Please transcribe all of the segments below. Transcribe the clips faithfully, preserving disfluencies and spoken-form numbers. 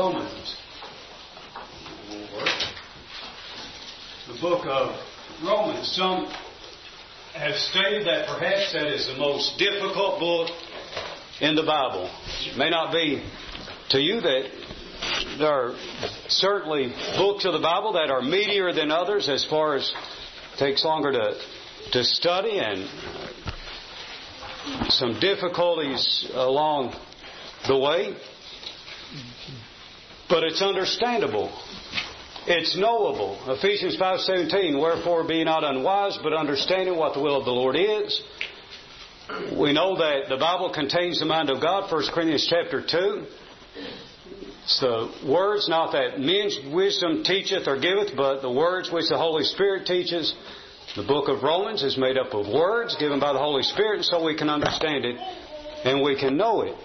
Romans. The book of Romans. Some have stated that perhaps that is the most difficult book in the Bible. It may not be to you that there are certainly books of the Bible that are meatier than others as far as it takes longer to, to study and some difficulties along the way. But it's understandable. It's knowable. Ephesians five seventeen, wherefore be not unwise, but understanding what the will of the Lord is. We know that the Bible contains the mind of God, First Corinthians chapter two. It's the words, not that men's wisdom teacheth or giveth, but the words which the Holy Spirit teaches. The book of Romans is made up of words given by the Holy Spirit, and so we can understand it and we can know it.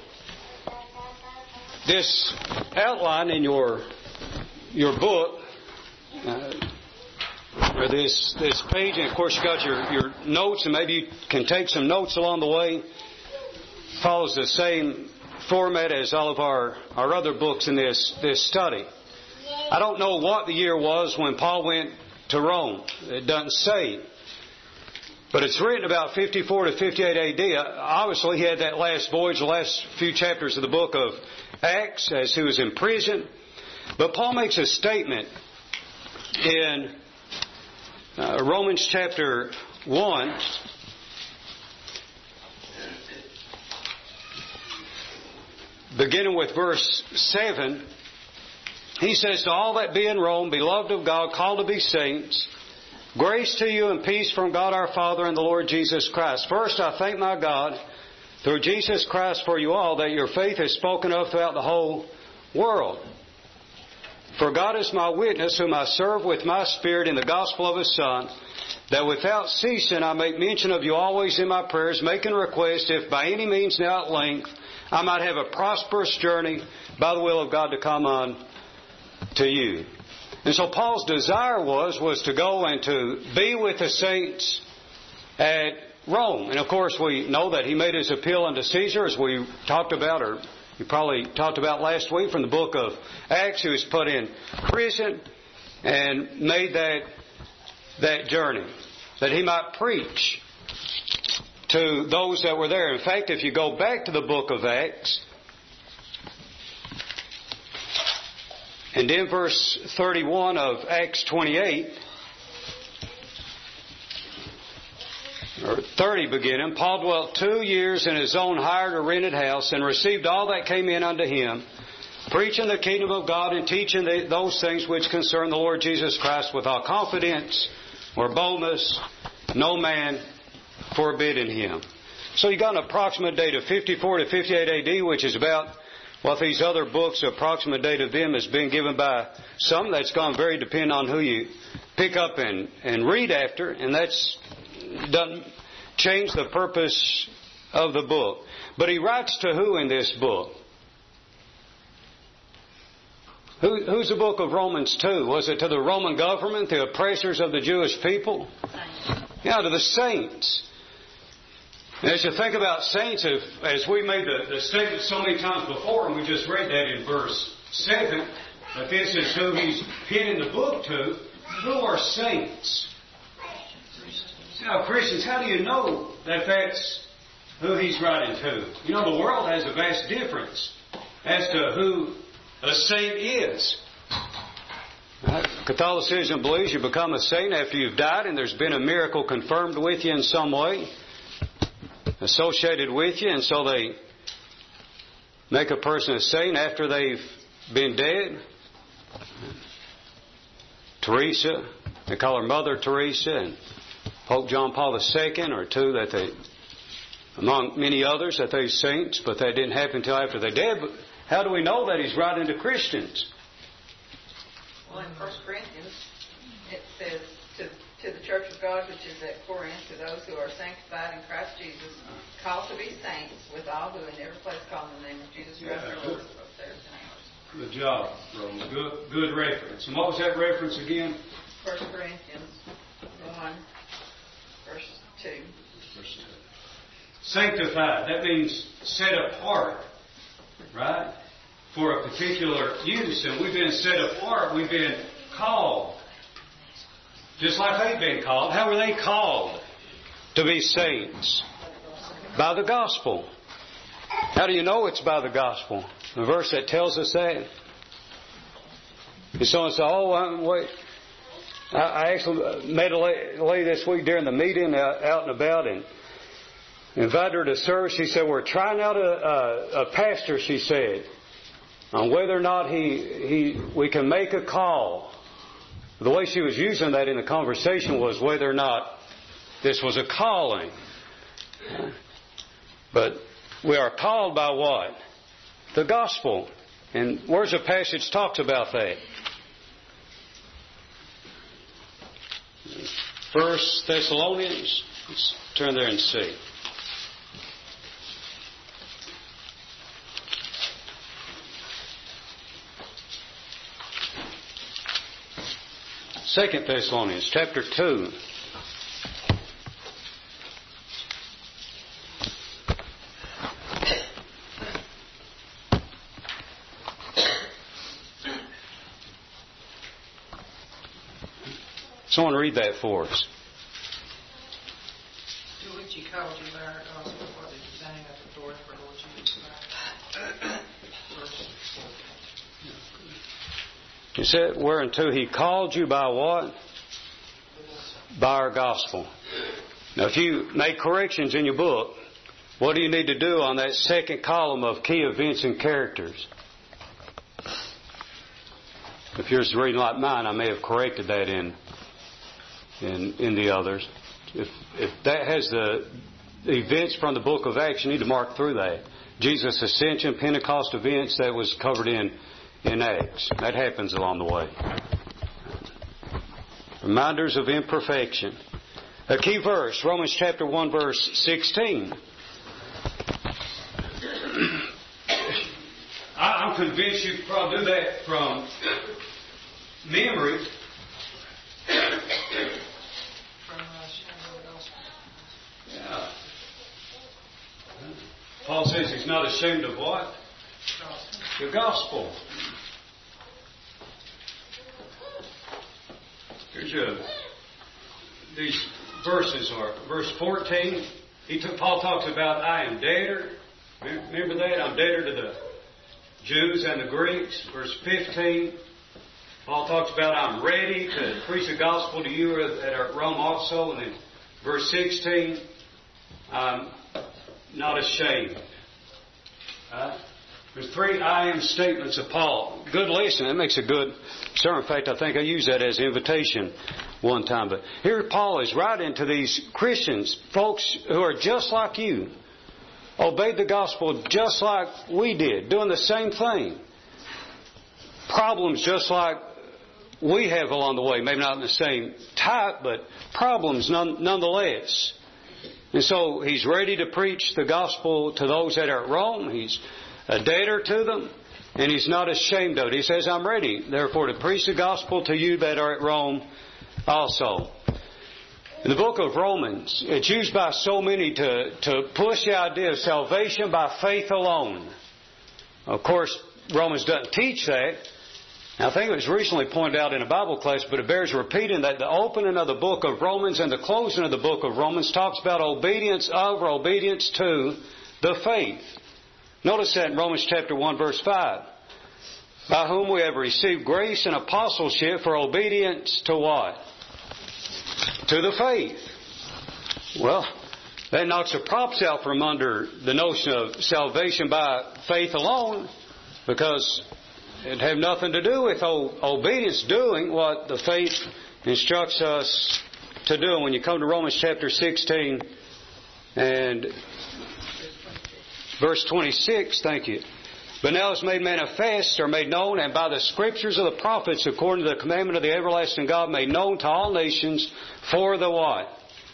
This outline in your your book, uh, or this this page, and of course you've got your, your notes, and maybe you can take some notes along the way, follows the same format as all of our, our other books in this, this study. I don't know what the year was when Paul went to Rome. It doesn't say. But it's written about fifty-four to fifty-eight A D. Obviously, he had that last voyage, the last few chapters of the book of Acts, as he was in prison. But Paul makes a statement in uh, Romans chapter one. Beginning with verse seven, he says, to all that be in Rome, beloved of God, called to be saints, grace to you and peace from God our Father and the Lord Jesus Christ. First, I thank my God through Jesus Christ for you all, that your faith is spoken of throughout the whole world. For God is my witness, whom I serve with my spirit in the gospel of His Son, that without ceasing I make mention of you always in my prayers, making request, if by any means now at length I might have a prosperous journey by the will of God to come on to you. And so Paul's desire was, was to go and to be with the saints at Rome. And of course we know that he made his appeal unto Caesar, as we talked about, or you probably talked about last week from the book of Acts. He was put in prison and made that, that journey, that he might preach to those that were there. In fact, if you go back to the book of Acts, and in verse thirty-one of Acts twenty-eight, or thirty beginning, Paul dwelt two years in his own hired or rented house, and received all that came in unto him, preaching the kingdom of God and teaching the, those things which concern the Lord Jesus Christ with all confidence or boldness, no man forbidding him. So you got an approximate date of fifty-four to fifty-eight A D, which is about what these other books, the approximate date of them has been given by some. That's going to vary depending on who you pick up and, and read after, and that's doesn't change the purpose of the book. But he writes to who in this book? Who, who's the book of Romans to? Was it to the Roman government, the oppressors of the Jewish people? Yeah, to the saints. And as you think about saints, if, as we made the, the statement so many times before, and we just read that in verse seven, that this is who he's pinning the book to, who are saints? Now, Christians, how do you know that that's who he's writing to? You know, the world has a vast difference as to who a saint is. Catholicism believes you become a saint after you've died and there's been a miracle confirmed with you in some way, associated with you, and so they make a person a saint after they've been dead. Teresa, they call her Mother Teresa, and Pope John Paul the Second, or two that they, among many others, that they're saints, but that didn't happen until after they're dead. But how do we know that he's writing to Christians? Well, in First Corinthians, it says, to, to the church of God which is at Corinth, to those who are sanctified in Christ Jesus, called to be saints, with all who in every place call in the name of Jesus Christ Yeah, our Lord, both theirs and ours. Good job, Rose. Good, good reference. And what was that reference again? First Corinthians one, verse two. Verse two. Sanctified. That means set apart. Right? for a particular use, and we've been set apart. We've been called. Just like they've been called. How were they called to be saints? By the gospel. How do you know it's by the gospel? The verse that tells us that. And someone said, oh, I'm, wait. I, I actually met a lady this week during the meeting out, out and about and invited her to service. She said, we're trying out a, a, a pastor, she said, on whether or not he, he we can make a call. The way she was using that in the conversation was whether or not this was a calling. But we are called by what? The gospel. And where's the passage talks about that? First Thessalonians. Let's turn there and see. Second Thessalonians, chapter two. Someone read that for us. To which he called you by our gospel for the designing of the Lord for Lord Jesus Christ. He said, whereunto he called you by what? By our gospel. Now, if you make corrections in your book, what do you need to do on that second column of key events and characters? If yours is reading like mine, I may have corrected that in in, in the others. If if that has the events from the book of Acts, you need to mark through that. Jesus' ascension, Pentecost events, that was covered in in Acts. That happens along the way. Reminders of imperfection. A key verse, Romans chapter one, verse sixteen. I'm convinced you could probably do that from memory. Yeah. Paul says he's not ashamed of what? The gospel. Here's a, these verses are verse fourteen. He took, Paul talks about I am debtor. Remember that? I'm debtor to the Jews and the Greeks. Verse fifteen. Paul talks about I'm ready to preach the gospel to you at Rome also. And then verse sixteen, I'm not ashamed. Right? There's three I am statements of Paul. Good lesson. That makes a good sermon. In fact, I think I used that as an invitation one time. But here Paul is writing to these Christians, folks who are just like you, obeyed the gospel just like we did, doing the same thing. Problems just like we have along the way. Maybe not in the same type, but problems none, nonetheless. And so he's ready to preach the gospel to those that are at Rome. He's a debtor to them, and he's not ashamed of it. He says, I'm ready, therefore, to preach the gospel to you that are at Rome also. In the book of Romans, it's used by so many to, to push the idea of salvation by faith alone. Of course, Romans doesn't teach that. Now, I think it was recently pointed out in a Bible class, but it bears repeating that the opening of the book of Romans and the closing of the book of Romans talks about obedience of or obedience to the faith. Notice that in Romans chapter one, verse five. By whom we have received grace and apostleship for obedience to what? To the faith. Well, that knocks the props out from under the notion of salvation by faith alone, because it have nothing to do with obedience, doing what the faith instructs us to do. And when you come to Romans chapter sixteen and verse twenty-six, thank you. But now it's made manifest, or made known, and by the scriptures of the prophets, according to the commandment of the everlasting God, made known to all nations for the what?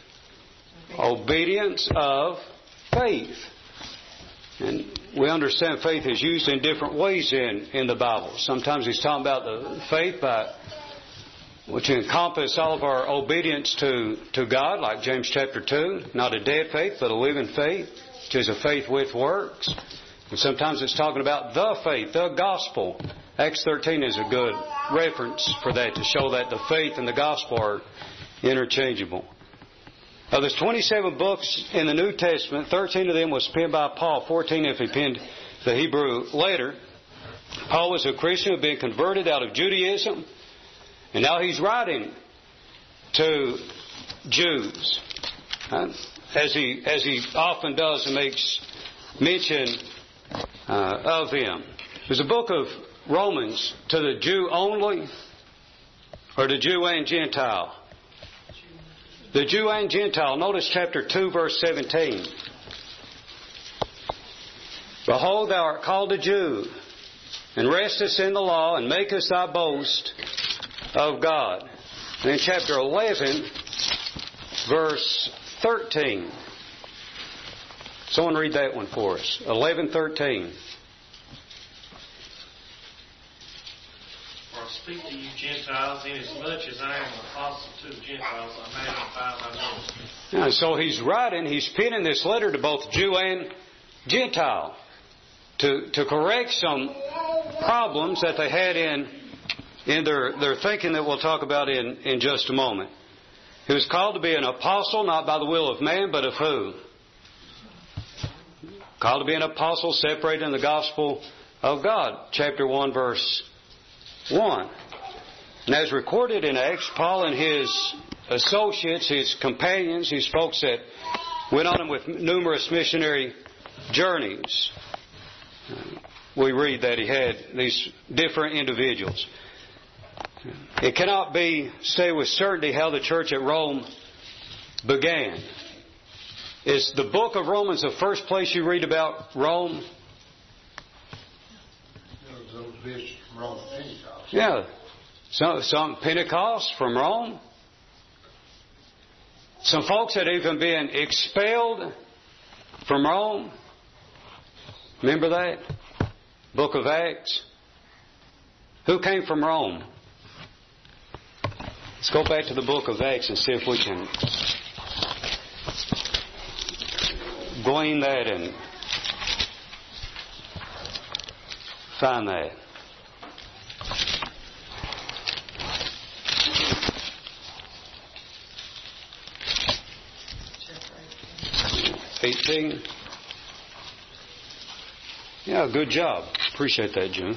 Obedience of faith. And we understand faith is used in different ways in, in the Bible. Sometimes he's talking about the faith by which encompass all of our obedience to, to God, like James chapter two. Not a dead faith, but a living faith, which is a faith with works. And sometimes it's talking about the faith, the gospel. Acts thirteen is a good reference for that, to show that the faith and the gospel are interchangeable. Now, there's twenty-seven books in the New Testament. thirteen of them was penned by Paul. fourteen if he penned the Hebrew later. Paul was a Christian who had been converted out of Judaism. And now he's writing to Jews. Uh, as he as he often does and makes mention uh, of them. There's a book of Romans to the Jew only, or the Jew and Gentile? The Jew and Gentile. Notice chapter two, verse seventeen. Behold, thou art called a Jew, and restest in the law, and makest thy boast of God. And in chapter eleven, verse thirteen. Someone read that one for us. eleven thirteen. For I speak to you Gentiles, inasmuch as I am an apostle to the Gentiles, I magnify my ministry. Now, so he's writing, he's penning this letter to both Jew and Gentile to to correct some problems that they had in in their, their thinking that we'll talk about in, in just a moment. He was called to be an apostle, not by the will of man, but of who? Called to be an apostle, separated in the gospel of God. Chapter one, verse one. And as recorded in Acts, Paul and his associates, his companions, his folks that went on with numerous missionary journeys, we read that he had these different individuals. It cannot be say with certainty how the church at Rome began. Is the book of Romans the first place you read about Rome? Those bits from Rome, Pentecost. Yeah. Some, some Pentecost from Rome. Some folks had even been expelled from Rome. Remember that? Book of Acts. Who came from Rome? Let's go back to the book of Acts and see if we can glean that and find that. eighteen. Yeah, good job. Appreciate that, Jim.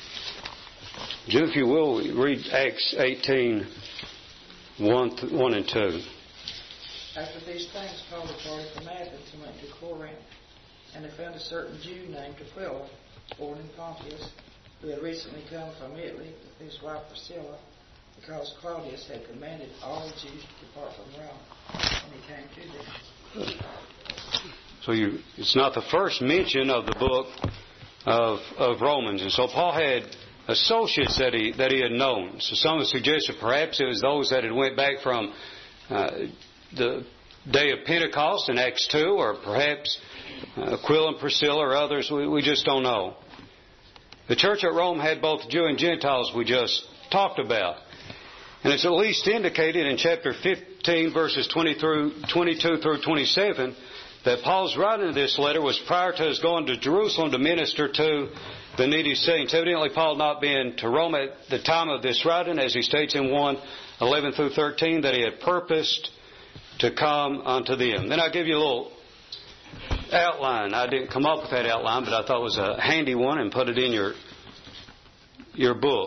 Jim, if you will, read Acts eighteen, one, one and two. After these things, Paul departed from Athens and went to Corinth, and they found a certain Jew named Aquila, born in Pontus, who had recently come from Italy with his wife Priscilla, because Claudius had commanded all Jews to depart from Rome, and he came to them. So you, it's not the first mention of the book of of Romans, and so Paul had associates that he that he had known. So some have suggested perhaps it was those that had went back from uh, the day of Pentecost in Acts two, or perhaps uh, Aquila and Priscilla or others. We, we just don't know. The church at Rome had both Jew and Gentiles we just talked about. And it's at least indicated in chapter fifteen, verses twenty through twenty-two through twenty-seven, that Paul's writing of this letter was prior to his going to Jerusalem to minister to the needy saints. Evidently, Paul not been to Rome at the time of this writing, as he states in one, eleven through thirteen, that he had purposed to come unto them. Then I'll give you a little outline. I didn't come up with that outline, but I thought it was a handy one and put it in your your book.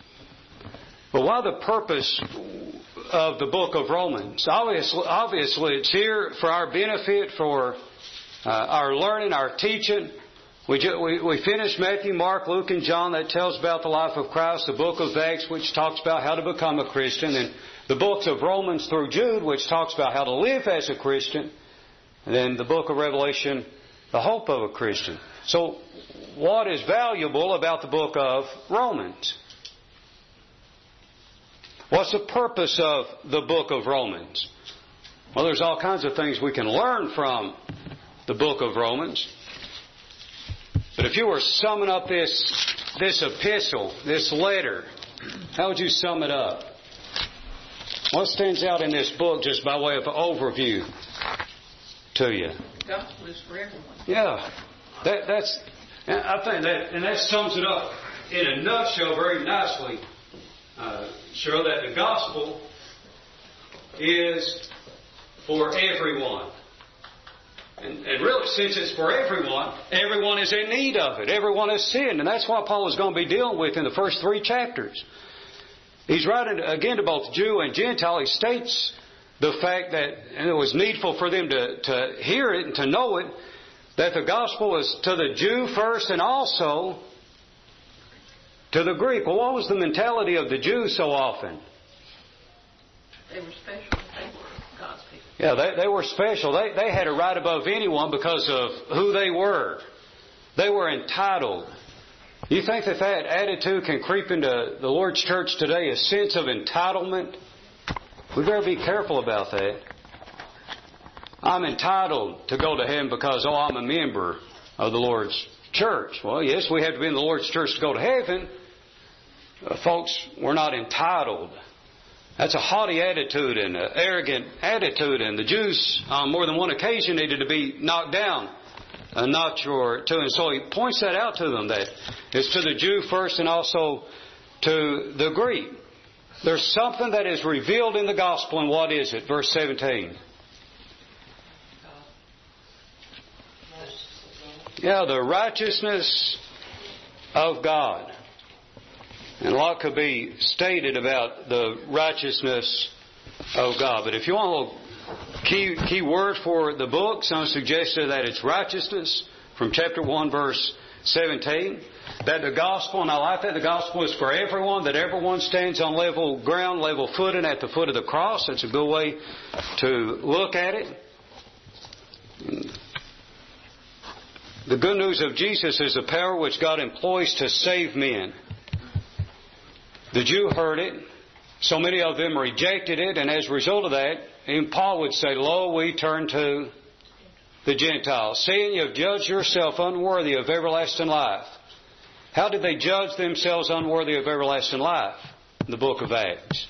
But why the purpose of the book of Romans? Obviously, obviously it's here for our benefit, for uh, our learning, our teaching. We, ju- we we finished Matthew, Mark, Luke, and John. That tells about the life of Christ. The book of Acts, which talks about how to become a Christian. And the books of Romans through Jude, which talks about how to live as a Christian. And then the book of Revelation, the hope of a Christian. So what is valuable about the book of Romans? What's the purpose of the book of Romans? Well, there's all kinds of things we can learn from the book of Romans. But if you were summing up this this epistle, this letter, how would you sum it up? What stands out in this book just by way of an overview to you? The gospel is for everyone. Yeah, that, that's And I think that, and that sums it up in a nutshell very nicely. Uh, show that the gospel is for everyone. And, and really, since it's for everyone, everyone is in need of it. Everyone has sinned. And that's what Paul is going to be dealing with in the first three chapters. He's writing again to both Jew and Gentile. He states the fact that and it was needful for them to, to hear it and to know it, that the gospel is to the Jew first and also to the Greek. Well, what was the mentality of the Jews so often? They were special. They were God's people. Yeah, they, they were special. They, they had a right above anyone because of who they were. They were entitled. You think that that attitude can creep into the Lord's church today, a sense of entitlement? We better be careful about that. I'm entitled to go to heaven because, oh, I'm a member of the Lord's church. Well, yes, we have to be in the Lord's church to go to heaven. Uh, folks, we're not entitled. That's a haughty attitude and an arrogant attitude. And the Jews, on more than one occasion, needed to be knocked down a notch or two. And so he points that out to them, that it's to the Jew first and also to the Greek. There's something that is revealed in the gospel, and what is it? Verse seventeen. Yeah, the righteousness of God. And a lot could be stated about the righteousness of God. But if you want a little key, key word for the book, some suggested that it's righteousness from chapter one, verse seventeen. That the gospel, and I like that, the gospel is for everyone, that everyone stands on level ground, level footing at the foot of the cross. That's a good way to look at it. The good news of Jesus is the power which God employs to save men. The Jew heard it. So many of them rejected it. And as a result of that, even Paul would say, lo, we turn to the Gentiles, seeing you have judged yourself unworthy of everlasting life. How did they judge themselves unworthy of everlasting life? In the book of Acts.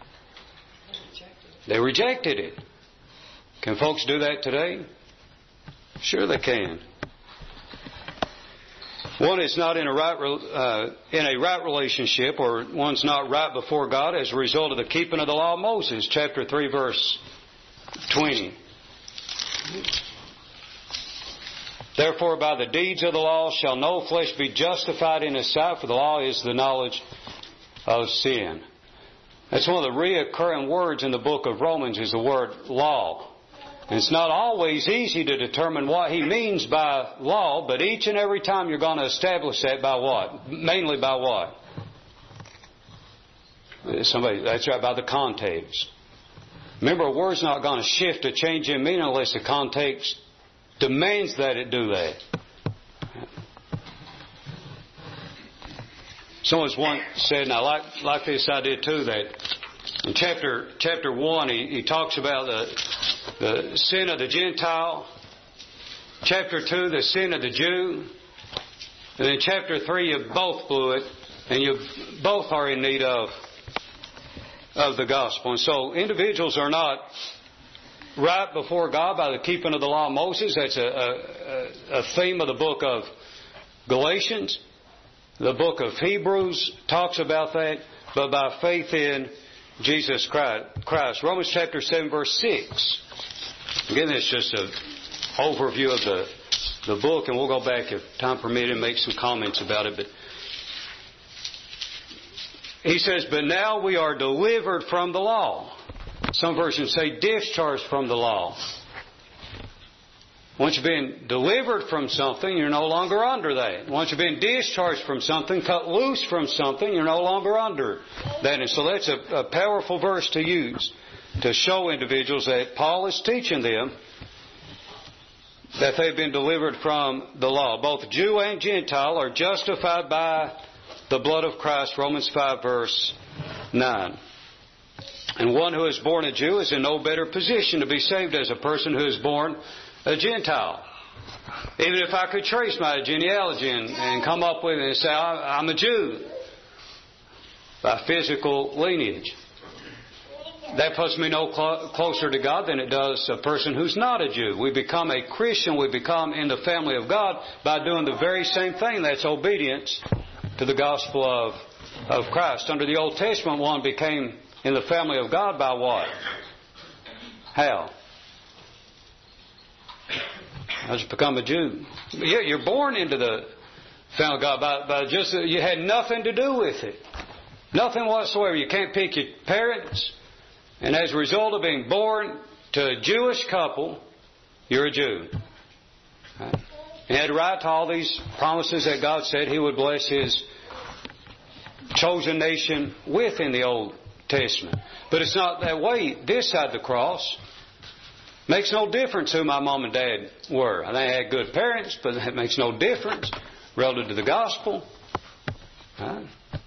They rejected it. Can folks do that today? Sure they can. One is not in a right uh, in a right relationship, or one's not right before God as a result of the keeping of the law of Moses, chapter three, verse twenty. Therefore, by the deeds of the law shall no flesh be justified in His sight, for the law is the knowledge of sin. That's one of the reoccurring words in the book of Romans, is the word law. And it's not always easy to determine what he means by law, but each and every time you're going to establish that by what? Mainly by what? Somebody, that's right, by the context. Remember, a word's not going to shift or change in meaning unless the context demands that it do that. Someone's once said, and I like, like this idea too, that in chapter chapter one he, he talks about the, the sin of the Gentile. Chapter two, the sin of the Jew. And then chapter three, you both blew it, and you both are in need of of the gospel. And so individuals are not right before God by the keeping of the law of Moses. That's a, a, a theme of the book of Galatians. The book of Hebrews talks about that, but by faith in Jesus Christ. Romans chapter seven, verse six. Again, it's just an overview of the, the book, and we'll go back, if time permitted, and make some comments about it. But he says, but now we are delivered from the law. Some versions say discharged from the law. Once you've been delivered from something, you're no longer under that. Once you've been discharged from something, cut loose from something, you're no longer under that. And so that's a, a powerful verse to use to show individuals that Paul is teaching them that they've been delivered from the law. Both Jew and Gentile are justified by the blood of Christ, Romans five, verse nine. And one who is born a Jew is in no better position to be saved as a person who is born a Gentile. Even if I could trace my genealogy and, and come up with it and say, I'm a Jew by physical lineage. that puts me no cl- closer to God than it does a person who's not a Jew. We become a Christian, we become in the family of God by doing the very same thing. That's obedience to the gospel of, of Christ. Under the Old Testament, one became in the family of God by what? How? I just become a Jew. You're born into the family of God by, by just, you had nothing to do with it. Nothing whatsoever. You can't pick your parents. And as a result of being born to a Jewish couple, you're a Jew. Right? He had a right to all these promises that God said He would bless His chosen nation with in the Old Testament. But it's not that way this side of the cross. Makes no difference who my mom and dad were. I think I had good parents, but that makes no difference relative to the gospel. Right?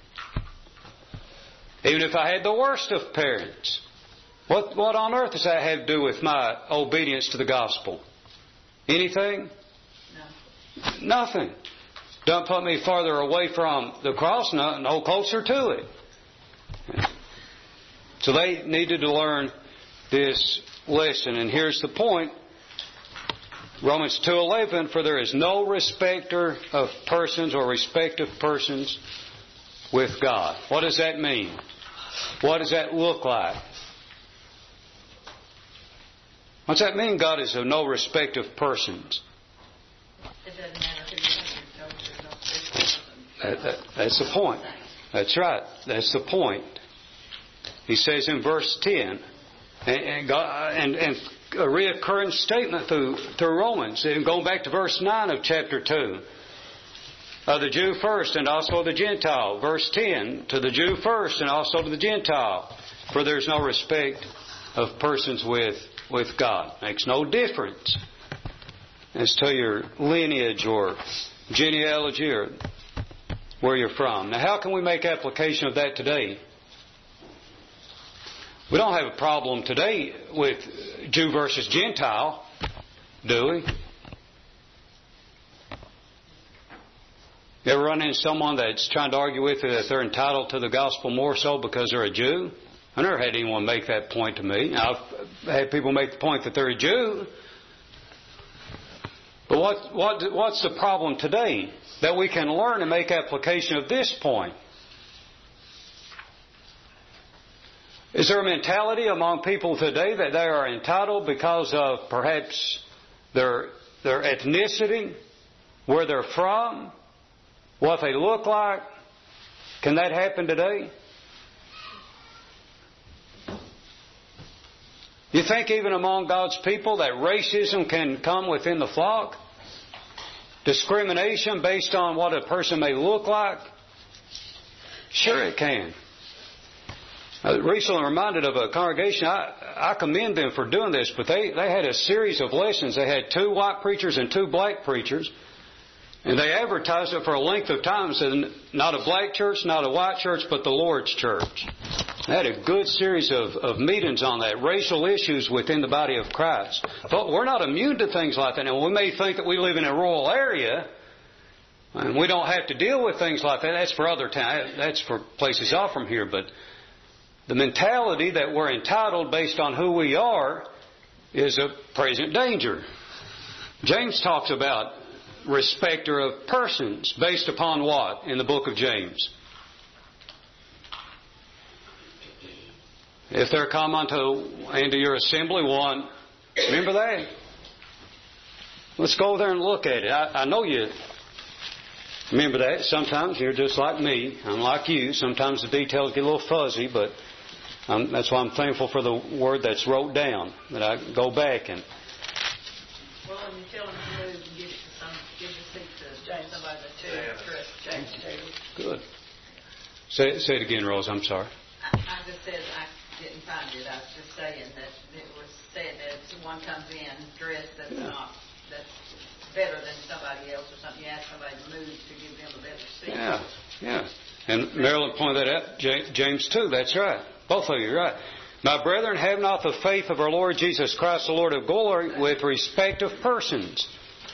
Even if I had the worst of parents, what, what on earth does that have to do with my obedience to the gospel? Anything? No. Nothing. Don't put me farther away from the cross, no, no closer to it. So they needed to learn this lesson. And here's the point. Romans two eleven, for there is no respecter of persons or respect of persons with God. What does that mean? What does that look like? What's that mean, God is of no respect of persons? It doesn't matter who you are. That, that, that's the point. That's right. That's the point. He says in verse ten, and, and, God, and, and a reoccurring statement through, through Romans, and going back to verse nine of chapter two. Of the Jew first and also the Gentile. Verse ten, to the Jew first and also to the Gentile. For there's no respect of persons with, with God. Makes no difference as to your lineage or genealogy or where you're from. Now, how can we make application of that today? We don't have a problem today with Jew versus Gentile, do we? You ever run into someone that's trying to argue with you that they're entitled to the gospel more so because they're a Jew? I've never had anyone make that point to me. I've had people make the point that they're a Jew. But what, what, what's the problem today? That we can learn and make application of this point. Is there a mentality among people today that they are entitled because of perhaps their, their ethnicity, where they're from, what they look like? Can that happen today? You think even among God's people that racism can come within the flock? Discrimination based on what a person may look like? Sure it can. I was recently reminded of a congregation. I, I commend them for doing this, but they, they had a series of lessons. They had two white preachers and two black preachers. And they advertised it for a length of time, said not a black church, not a white church, but the Lord's church. They had a good series of, of meetings on that, racial issues within the body of Christ. But we're not immune to things like that. Now, we may think that we live in a rural area and we don't have to deal with things like that. That's for other times. That's for places off from here. But the mentality that we're entitled based on who we are is a present danger. James talks about respecter of persons based upon what in the book of James? If there come unto into your assembly one, remember that? Let's go there and look at it. I, I know you remember that. Sometimes you're just like me. I'm like you. Sometimes the details get a little fuzzy, but um, that's why I'm thankful for the word that's wrote down, that I go back and. Well, when you tell them to move, give it to some, give the seat to James, somebody to address James Taylor. Good. Say, say it again, Rose. I'm sorry. I, I just said I didn't find it. I was just saying that it was said that if someone comes in dressed that's not that's better than somebody else or something, you ask somebody to move to give them a better seat. Yeah, yeah. And Marilyn pointed that out. James too. That's right. Both of you are right. My brethren, have not the faith of our Lord Jesus Christ, the Lord of glory, with respect of persons.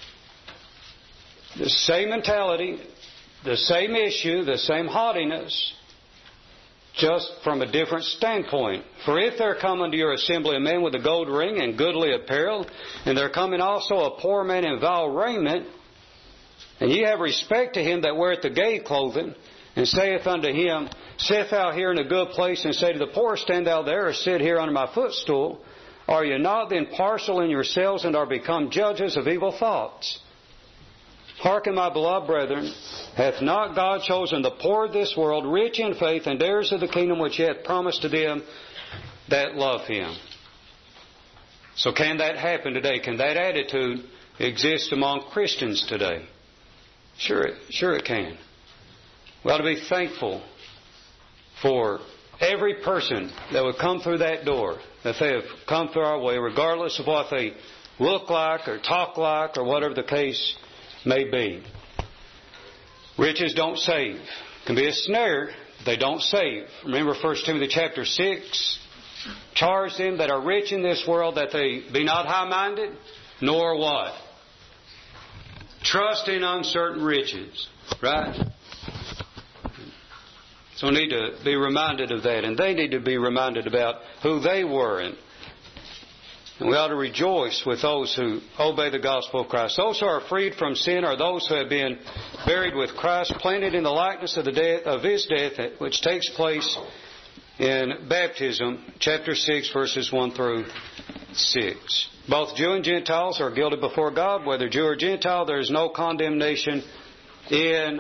The same mentality, the same issue, the same haughtiness. just from a different standpoint. For if there come unto your assembly a man with a gold ring and goodly apparel, and there come in also a poor man in vile raiment, and ye have respect to him that weareth the gay clothing, and saith unto him, Sit thou here in a good place, and say to the poor, Stand thou there, or sit here under my footstool, are ye not then partial in yourselves, and are become judges of evil thoughts? Hearken, my beloved brethren, hath not God chosen the poor of this world, rich in faith, and heirs of the kingdom which He hath promised to them that love Him? So can that happen today? Can that attitude exist among Christians today? Sure, it, sure it can. We ought to be thankful for every person that would come through that door, that they have come through our way, regardless of what they look like or talk like or whatever the case may be. Riches don't save. Can be a snare, they don't save. Remember First Timothy chapter six, charge them that are rich in this world that they be not high-minded, nor what? Trust in uncertain riches. Right? So we need to be reminded of that, and they need to be reminded about who they were. And And we ought to rejoice with those who obey the gospel of Christ. Those who are freed from sin are those who have been buried with Christ, planted in the likeness of the death of His death, which takes place in baptism, chapter six, verses one through six. Both Jew and Gentiles are guilty before God. Whether Jew or Gentile, there is no condemnation in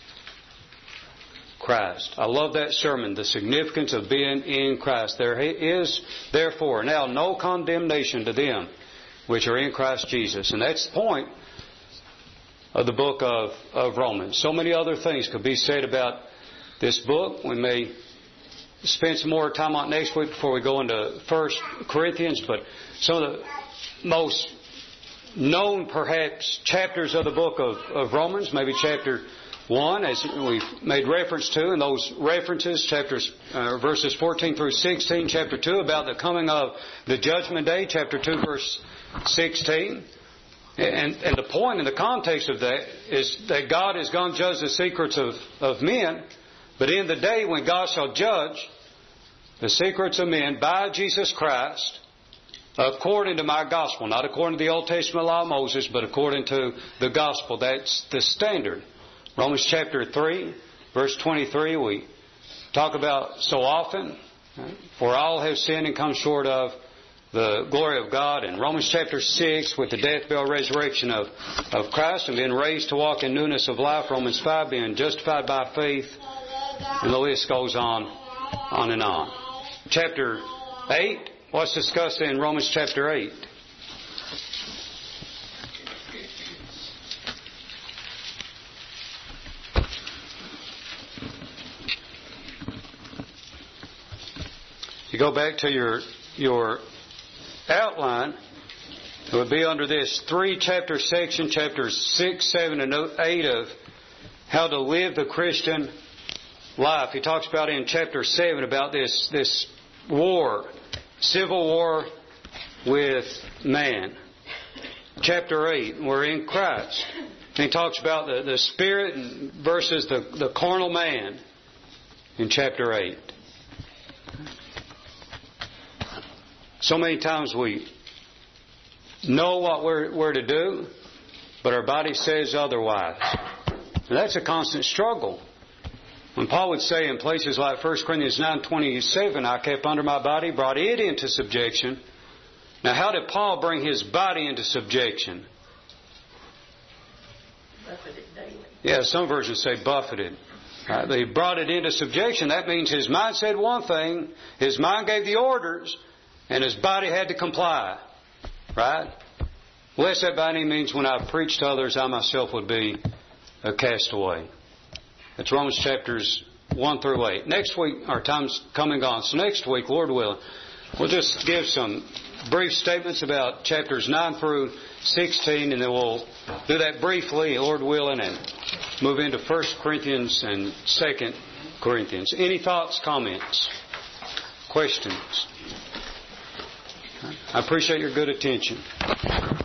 Christ. I love that sermon, the significance of being in Christ. There is, therefore, now no condemnation to them which are in Christ Jesus. And that's the point of the book of, of Romans. So many other things could be said about this book. We may spend some more time on it next week before we go into First Corinthians, but some of the most known, perhaps, chapters of the book of, of Romans, maybe chapter one, as we've made reference to, and those references, chapters, uh, verses fourteen through sixteen, chapter two, about the coming of the judgment day, chapter two, verse sixteen. And, and the point in the context of that is that God is going to judge the secrets of, of men, but in the day when God shall judge the secrets of men by Jesus Christ, according to my gospel, not according to the Old Testament law of Moses, but according to the gospel. That's the standard. Romans chapter three, verse twenty-three, we talk about so often, right? For all have sinned and come short of the glory of God. And Romans chapter six, with the death, burial, resurrection of, of Christ and being raised to walk in newness of life. Romans five, being justified by faith. And the list goes on, on and on. Chapter eight, what's discussed in Romans chapter eight? You go back to your your outline, it would be under this three-chapter section, chapters six, seven, and eight of how to live the Christian life. He talks about in chapter seven about this, this war, civil war with man. Chapter eight, we're in Christ. And he talks about the, the spirit versus the, the carnal man in chapter eight. So many times we know what we're, we're to do, but our body says otherwise. And that's a constant struggle. When Paul would say in places like First Corinthians nine twenty-seven, I kept under my body, brought it into subjection. Now, how did Paul bring his body into subjection? Buffeted daily. Yeah, some versions say buffeted. Uh, they brought it into subjection. That means his mind said one thing, his mind gave the orders, and his body had to comply. Right? Lest that by any means when I preach to others, I myself would be a castaway. That's Romans chapters one through eight. Next week, our time's come and gone. So next week, Lord willing, we'll just give some brief statements about chapters nine through sixteen, and then we'll do that briefly, Lord willing, and move into First Corinthians and Second Corinthians. Any thoughts, comments, questions? I appreciate your good attention.